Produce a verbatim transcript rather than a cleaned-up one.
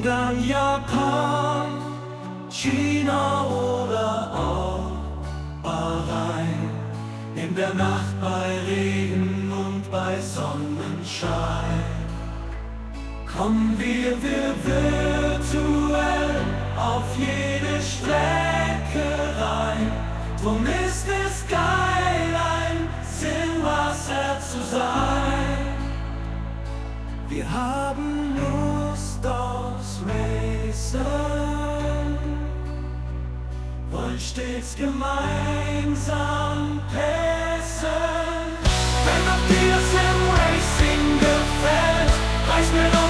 dann Japan, China oder auch Bahrain. In der Nacht bei Regen und bei Sonnenschein kommen wir, wir virtuell auf jede Strecke rein. Drum ist es geil, ein Sinnwasser zu sein. Wir haben Lust aufs Racen, wollen stets gemeinsam passen. Wenn auch dir das im Racing gefällt, reicht mir doch